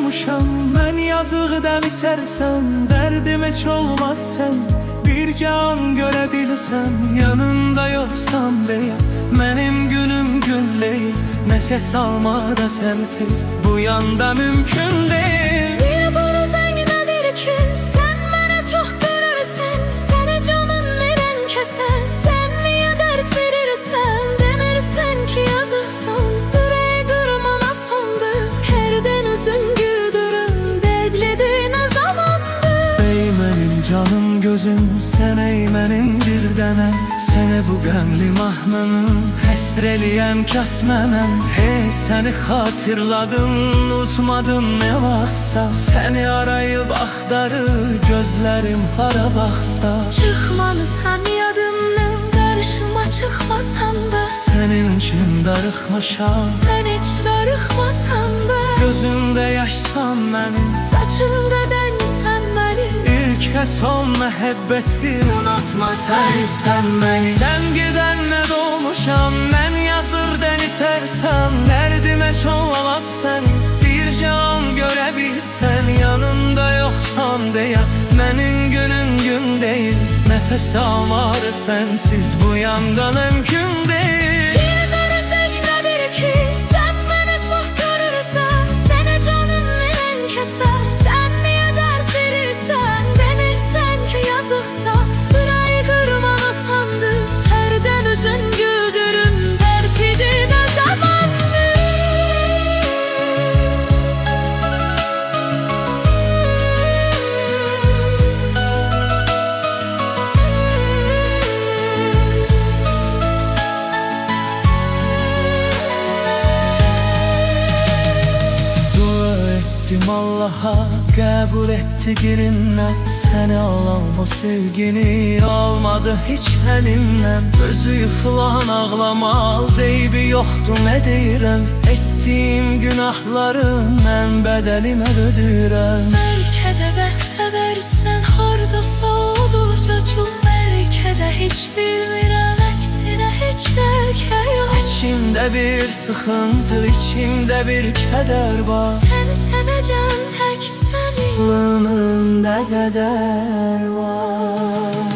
olmuşam mən yazıq dəmi sərsəm. Dərdim heç olmaz sən bir can görə bilsən. Yanında yoxsan deyə mənim günüm gün deyil. Nəfəs almada sənsiz bu yanda mümkün deyil. Niyə bunu zənginədir ki sən mənə çox görürsən? Səni canın neden kəsən? Sən niyə dərd verirsən? Demirsən ki yazıqsan. Ürək qırman asandır, hərdən özün güdürüm. Dədlidir nə zamandır? Ey mənim canım gözüm, sən ey mənim bir dənəm. Sənə bu qəmli mahnının həsr eləyəm kəsmənəm. Hey səni xatırladım, unutmadım nə vaxtsa. Səni arayıb axtarır gözlərim hara baxsa. Çıxmamısan yadımdan, qarşıma çıxmasan da. Sənin üçün darıxmışam, Sən heç darıxmasan da. gözümdə yaşsan mənim, Saçımda dənsən mənim. İlk və son məhəbbətim, Unutma sən məni. sən gedəndə doğmuşam mən yazır dəni sərsəm. Dərdimə çoğlamaz səni bir can görə bilsən. Yanında yoxsan deyə mənim günüm gün deyil. Nəfəs almar sənsiz bu yanda mümkün deyil. Bir dərə zənglədir ki sən mənə çox görürsən. Sənə canın neden kəsən? Sən niyə dərd verirsən? Demirsən ki yazıqsan. Ürəyi qırman asandır, hərdən özün güdürüm. Dərpidir nə zamandır? Dua ettim Allah'a, qəbul etdi girimdən. Səni alam o sevgini almadı heç əlimdən. Özü yıxılan ağlamal deybi yoxdur nə deyirəm. Etdiyim günahların mən bədəlimə ödəyirəm. Bəlkə də bəxtə versən hardasa odur cacım. Bəlkə də heç bilmirəm, əksinə heç ləkə yox. İçimdə bir sıxıntı, içimdə bir kədər var. Səni sevəcəm tək səni. Ömrümdə qədər var.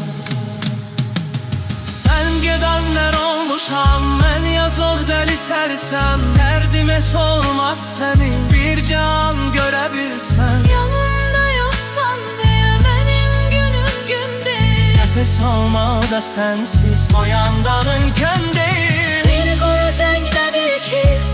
Sən gedənlər olmuşam mən yazıq dəli sərsəm. Dərdimə olmaz sənin bir can görə bilsən. Yanımda yoxsan deyə mənim günüm gün deyil. Nəfəs almada sənsiz o yanda mümkün deyil. Bir qara zənglədir ki